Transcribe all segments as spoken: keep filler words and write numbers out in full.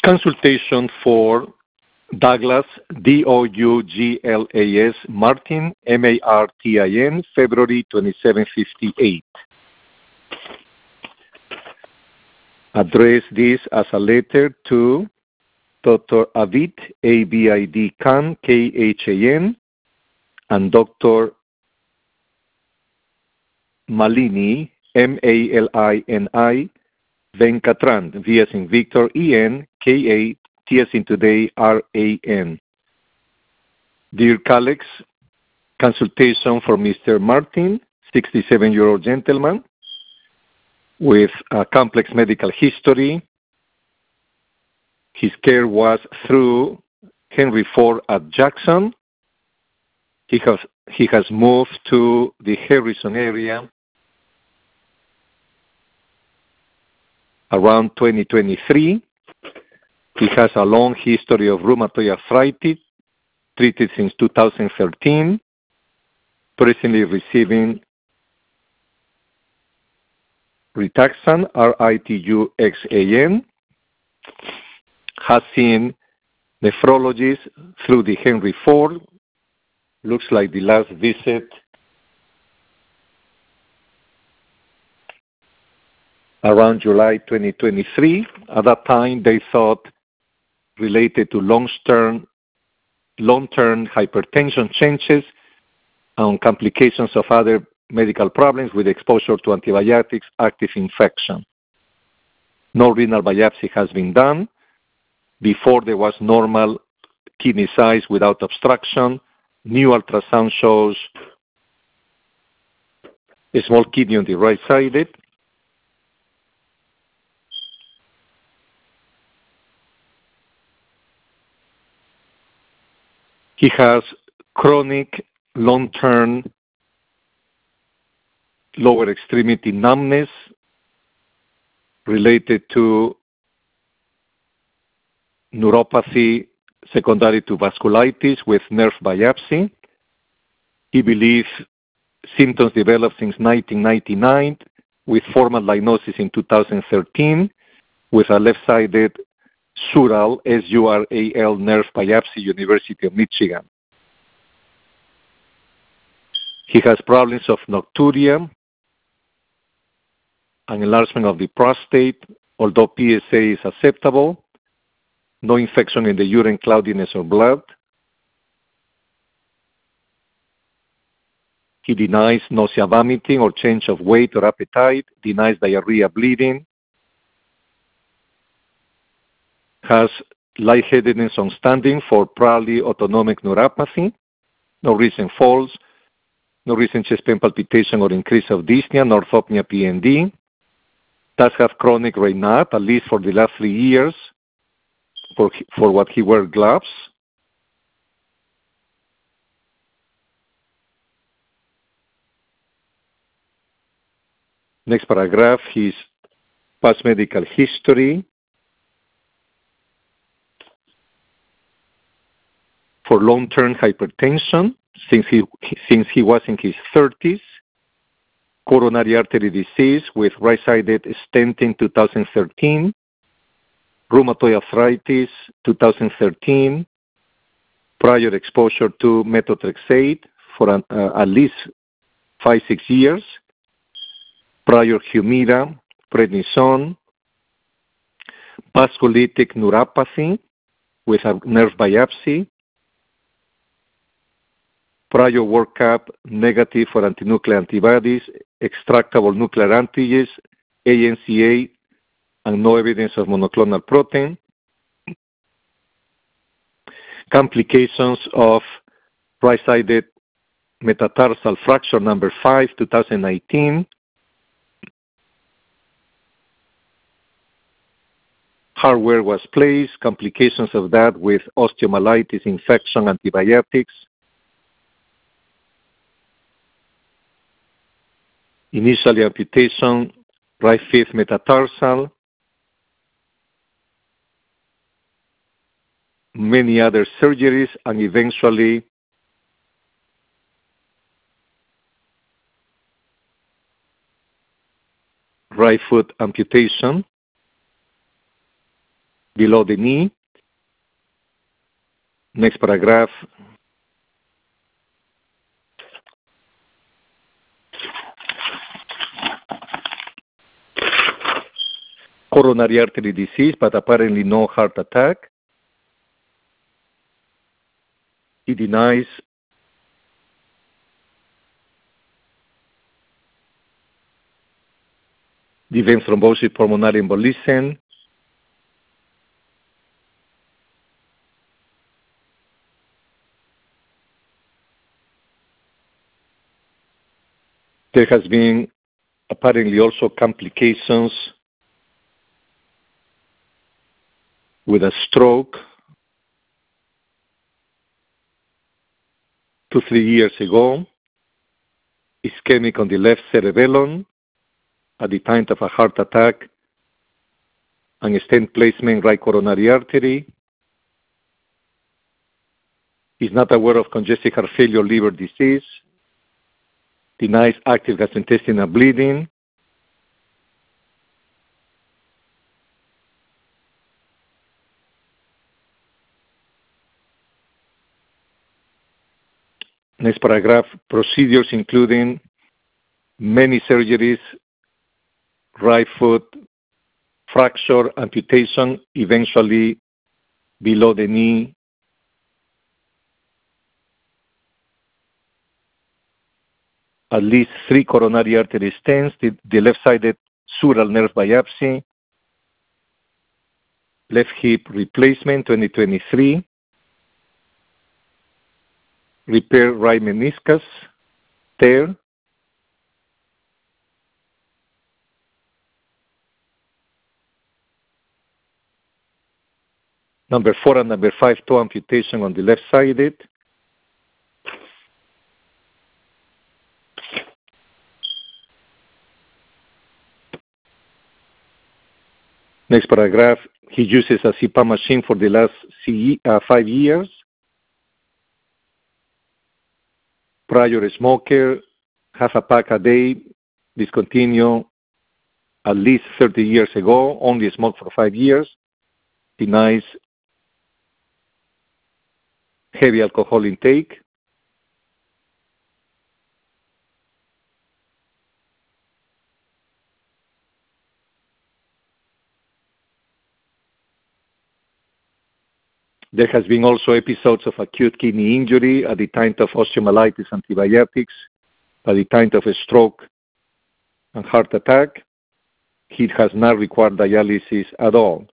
Consultation for Douglas, D O U G L A S, Martin, M A R T I N, February twenty-seventh, fifty-eight. Address this as a letter to Doctor Abid, A B I D Khan, K H A N, and Doctor Malini, M A L I N I, Venkatran, V as in Victor, E N, K A, T as in today, R A N. Dear colleagues, consultation for Mister Martin, sixty-seven-year-old gentleman with a complex medical history. His care was through Henry Ford at Jackson. He has, he has moved to the Harrison area around twenty twenty-three. He has a long history of rheumatoid arthritis, treated since two thousand thirteen, presently receiving Rituxan, R I T U X A N, has seen nephrologists through the Henry Ford. Looks like the last visit around July twenty twenty-three. At that time, they thought related to long-term long-term hypertension changes and complications of other medical problems with exposure to antibiotics, active infection. No renal biopsy has been done. Before, there was normal kidney size without obstruction. New ultrasound shows a small kidney on the right side. He has chronic long-term lower extremity numbness related to neuropathy secondary to vasculitis with nerve biopsy. He believes symptoms developed since nineteen ninety-nine with formal diagnosis in two thousand thirteen with a left-sided sural, S U R A L nerve biopsy, University of Michigan. He has problems of nocturia and enlargement of the prostate, although P S A is acceptable. No infection in the urine, cloudiness, or blood. He denies nausea, vomiting, or change of weight or appetite, denies diarrhea, bleeding, has lightheadedness on standing for probably autonomic neuropathy, no recent falls, no recent chest pain palpitation or increase of dyspnea, nor orthopnea P N D, does have chronic Raynaud, at least for the last three years, for, for what he wears gloves. Next paragraph, his past medical history. For long-term hypertension, since he, since he was in his thirties, coronary artery disease with right-sided stenting two thousand thirteen, rheumatoid arthritis two thousand thirteen, prior exposure to methotrexate for an, uh, at least five, six years, prior Humira, prednisone, vasculitic neuropathy with a nerve biopsy, prior workup negative for antinuclear antibodies, extractable nuclear antigens, A N C A, and no evidence of monoclonal protein. Complications of right-sided metatarsal fracture number five, two thousand nineteen. Hardware was placed, complications of that with osteomyelitis, infection, antibiotics. Initially amputation, right fifth metatarsal. Many other surgeries, and eventually right foot amputation. below the knee. Next paragraph. Coronary artery disease, but apparently no heart attack. He denies the vein thrombosis, pulmonary embolism. There has been apparently also complications with a stroke two, three years ago. Ischemic on the left cerebellum at the time of a heart attack, and stent placement right coronary artery. He's not aware of congestive heart failure, liver disease. Denies active gastrointestinal bleeding. Next paragraph, procedures including many surgeries, right foot, fracture, amputation, eventually below the knee. At least three coronary artery stents, the, the left-sided sural nerve biopsy, left hip replacement twenty twenty-three, repair right meniscus, tear, number four and number five, toe amputation on the left-sided. Next paragraph, he uses a C PAP machine for the last C, uh, five years. Prior smoker, half a pack a day, discontinued at least thirty years ago, only smoked for five years. Denies heavy alcohol intake. There has been also episodes of acute kidney injury at the time of osteomyelitis, antibiotics, at the time of a stroke and heart attack. He has not required dialysis at all.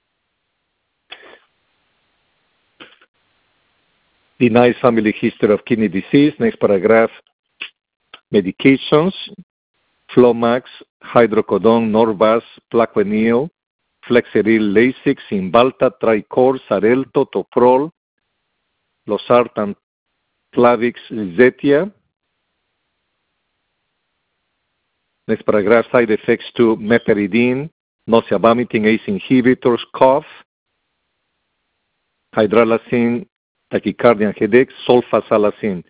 Denies family history of kidney disease. Next paragraph, medications, Flomax, hydrocodone, Norvasc, Plaquenil, Flexeril, Lasix, Cymbalta, Tricor, Xarelto, Toprol, Losartan, Plavix, Zetia. Next paragraph, side effects to meperidine, nausea, vomiting, A C E inhibitors, cough, hydralazine, tachycardia and headache, sulfasalazine.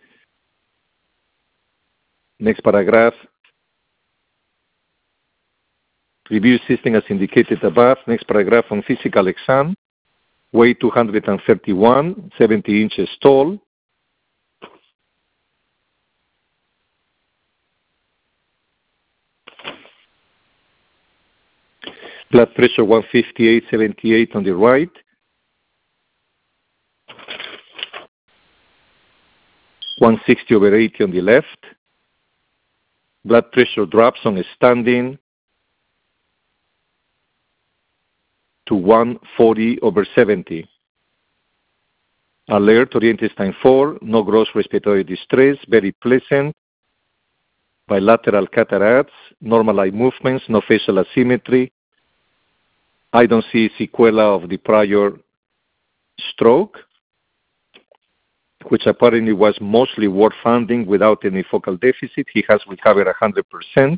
Next paragraph, review system as indicated above. Next paragraph on physical exam, weight two hundred thirty-one, seventy inches tall. Blood pressure one fifty-eight, seventy-eight on the right. one sixty over eighty on the left. Blood pressure drops on standing to one forty over seventy. Alert, oriented time four, no gross respiratory distress, very pleasant. Bilateral cataracts, normal eye movements, no facial asymmetry. I don't see sequela of the prior stroke, which apparently was mostly ward funding without any focal deficit. He has recovered one hundred percent.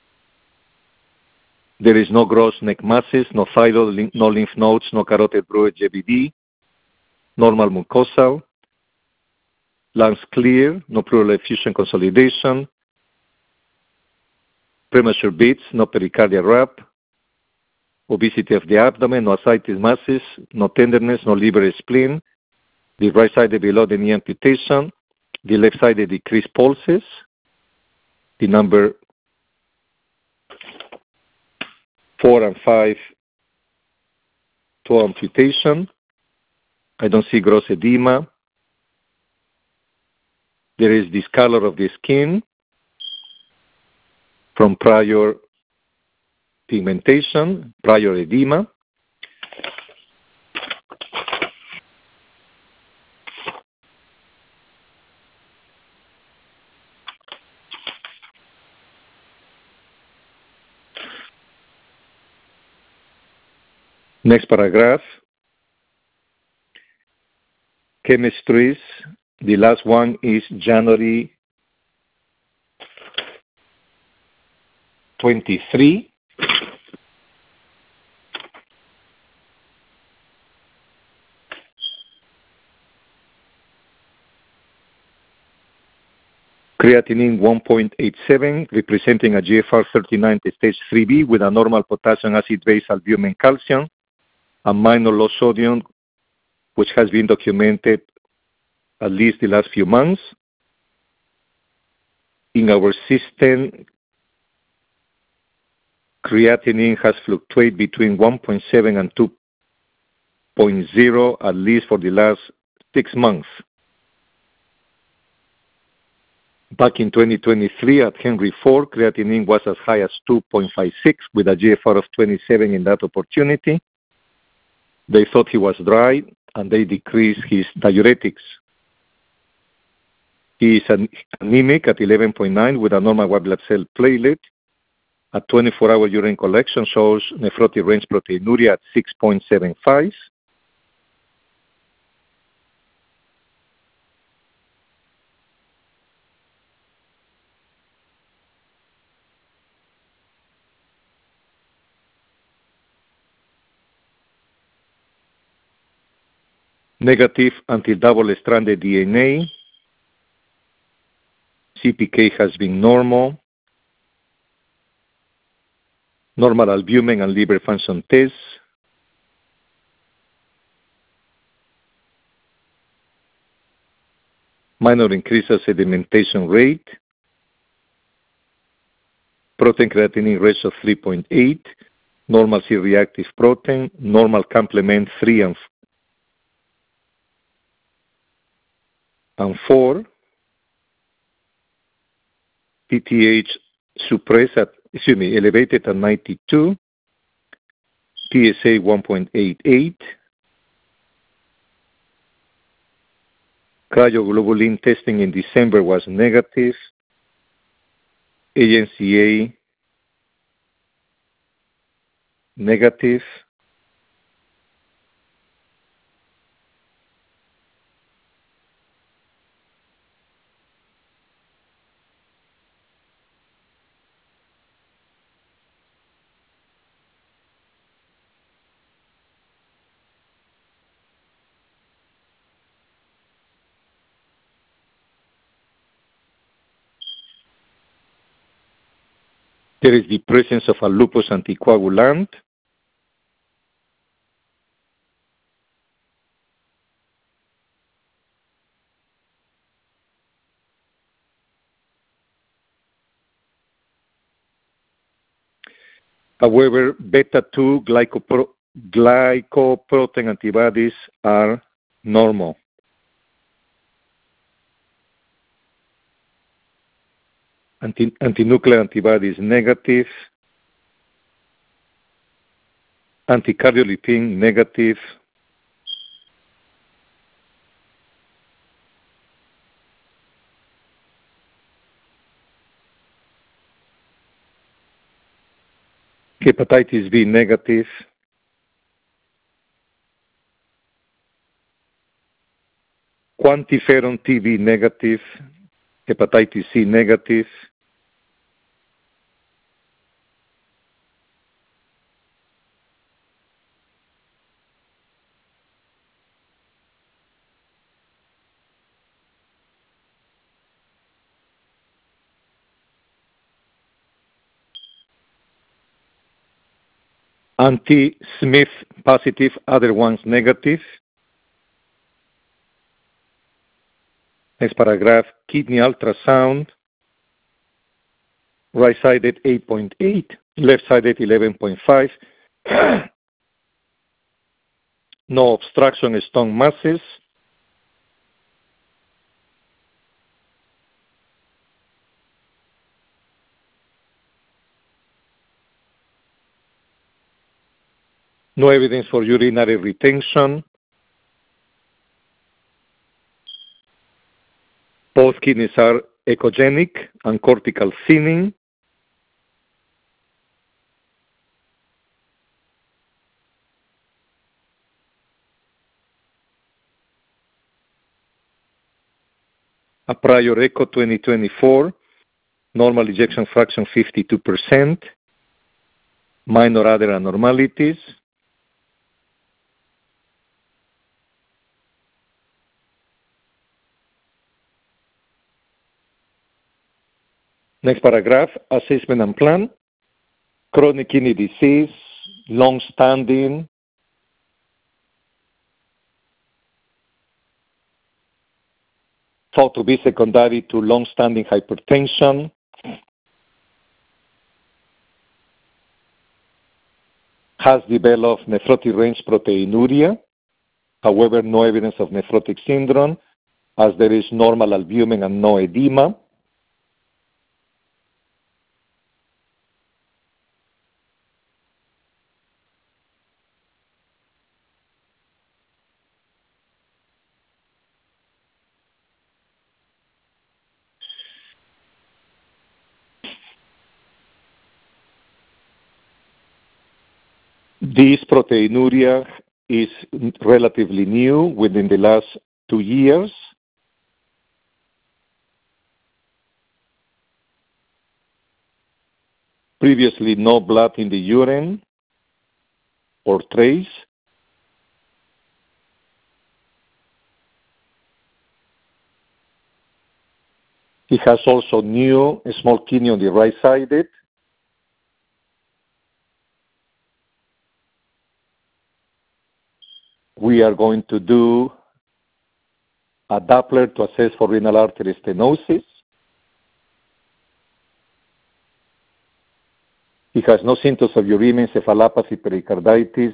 There is no gross neck masses, no thyroid, no lymph nodes, no carotid bruit, J B D, normal mucosal, lungs clear, no pleural effusion consolidation, premature beats, no pericardial rap, obesity of the abdomen, no ascites masses, no tenderness, no liver spleen. The right side below the knee amputation. The left side decreased pulses. The number four and five to amputation. I don't see gross edema. There is discolor of the skin from prior pigmentation, prior edema. Next paragraph. Chemistries. The last one is January twenty-three. Creatinine one point eight seven, representing a G F R thirty-nine stage three B with a normal potassium acid-base albumin calcium, a minor low sodium, which has been documented at least the last few months. In our system, creatinine has fluctuated between one point seven and two point zero at least for the last six months. Back in twenty twenty-three at Henry Ford, creatinine was as high as two point five six with a G F R of twenty-seven in that opportunity. They thought he was dry and they decreased his diuretics. He is an anemic at eleven point nine with a normal white blood cell platelet. At twenty-four hour urine collection shows nephrotic range proteinuria at six point seven five. Negative anti-double-stranded D N A. C P K has been normal. Normal albumin and liver function tests. Minor increase of sedimentation rate. Protein creatinine ratio three point eight. Normal C-reactive protein. Normal complement three and and four. P T H suppressed at, excuse me, elevated at ninety-two. P S A one point eight eight. Cryoglobulin testing in December was negative. A N C A negative. There is the presence of a lupus anticoagulant. However, beta two glycopro glycoprotein antibodies are normal. Anti antinuclear antibodies negative. Anticardiolipin negative. Hepatitis B negative. Quantiferon T B negative. Hepatitis C negative. Anti-Smith positive, other ones negative. Next paragraph, kidney ultrasound. Right-sided eight point eight, left-sided eleven point five. No obstruction, stone masses. No evidence for urinary retention. Both kidneys are echogenic and cortical thinning. A prior echo twenty twenty-four, normal ejection fraction fifty-two percent, minor other abnormalities. Next paragraph, assessment and plan. Chronic kidney disease, long-standing, thought to be secondary to long-standing hypertension. Has developed nephrotic range proteinuria. However, no evidence of nephrotic syndrome, as there is normal albumin and no edema. This proteinuria is relatively new, within the last two years. Previously, no blood in the urine or trace. He has also new small kidney on the right-sided. We are going to do a Doppler to assess for renal artery stenosis. He has no symptoms of uremia, encephalopathy, pericarditis.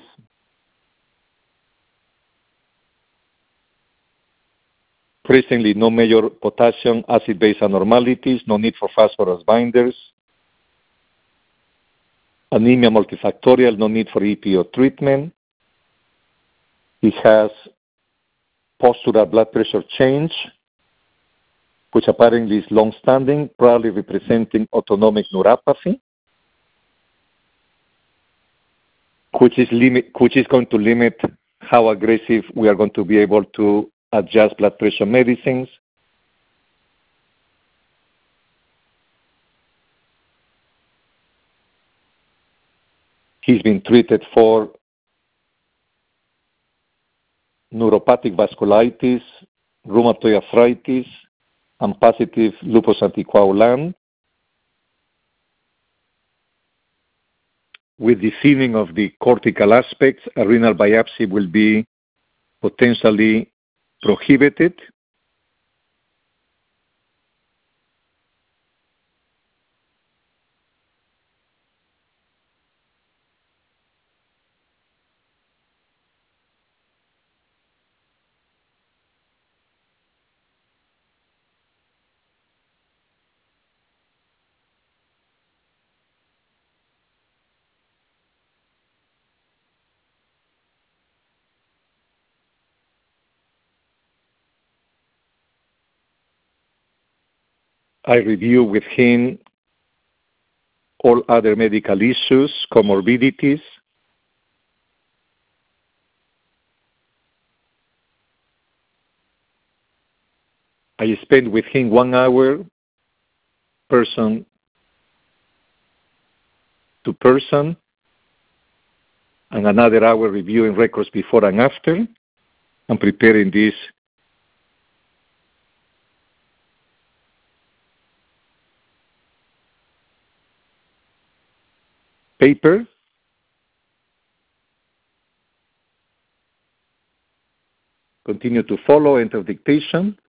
Presently, no major potassium acid-base abnormalities, no need for phosphorus binders. Anemia multifactorial, no need for E P O treatment. He has postural blood pressure change, which apparently is long-standing, probably representing autonomic neuropathy, which is, limit, which is going to limit how aggressive we are going to be able to adjust blood pressure medicines. He's been treated for neuropathic vasculitis, rheumatoid arthritis, and positive lupus anticoagulant. With the thinning of the cortical aspects, a renal biopsy will be potentially prohibited. I review with him all other medical issues, comorbidities. I spend with him one hour, person to person, and another hour reviewing records before and after, and preparing this paper. continue to follow end of dictation.